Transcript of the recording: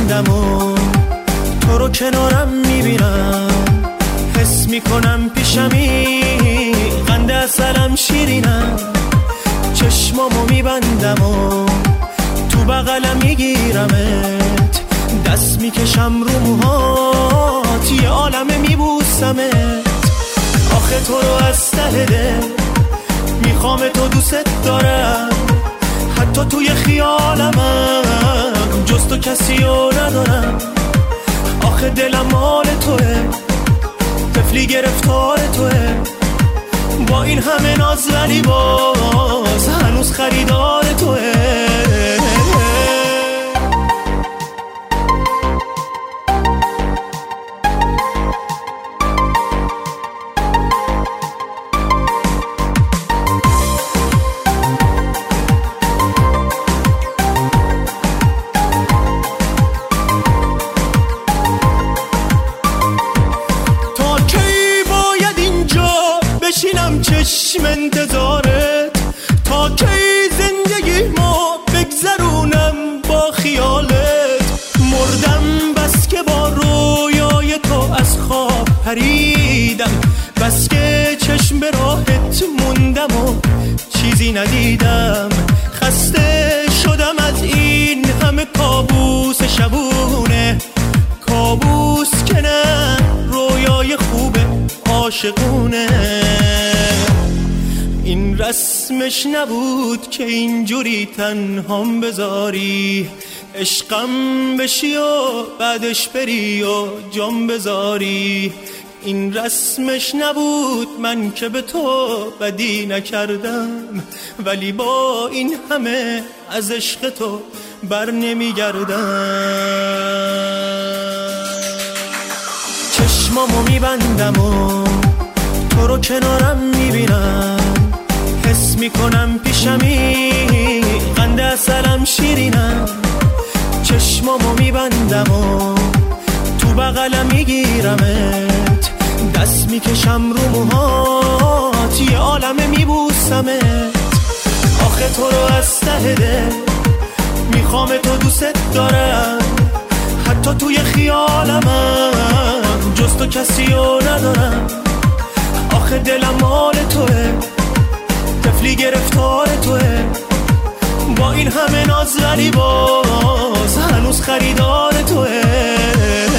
میبندم و تو رو کنارم میبینم، حس میکنم پیشمی قند عسلم شیرینم. چشمامو میبندم و تو بغلم میگیرمت، دست میکشم رو موهات یه عالمه میبوسمت. آخه تو رو از ته دل میخوام، تو دوست دارم، حتی توی خیالمم جز تو کسی رو ندارم. آخه دلم مال توه، طفلی گرفتار توه، با این همه ناز ولی باز هنوز خریدار توه. چشم انتظارت تا کی زندگی ما بگذرونم با خیالت. مردم بس که با رویای تو از خواب پریدم، بس که چشم به راحت موندم و چیزی ندیدم. خسته شدم از این همه کابوس شبونه، کابوس که نه رویای خوب عاشقونه. این رسمش نبود که اینجوری تنهام بذاری، عشقم بشی و بعدش بری و جام بذاری. این رسمش نبود من که به تو بدی نکردم، ولی با این همه از عشق تو بر نمیگردم. چشمامو میبندم و تو رو کنارم میبینم، حس میکنم پیشمی قند عسلم شیرینم. چشمامو میبندم و تو بغلم میگیرمت، دست میکشم رو موهات یه عالمه میبوسمت. آخه تو رو از ته دل میخوام، تو دوست دارم، حتی توی خیالمم جز تو کسی رو ندارم. آخه دلم مال توه، طفلی گرفتار توه، با این همه ناز ولی باز هنوز خریدار توه.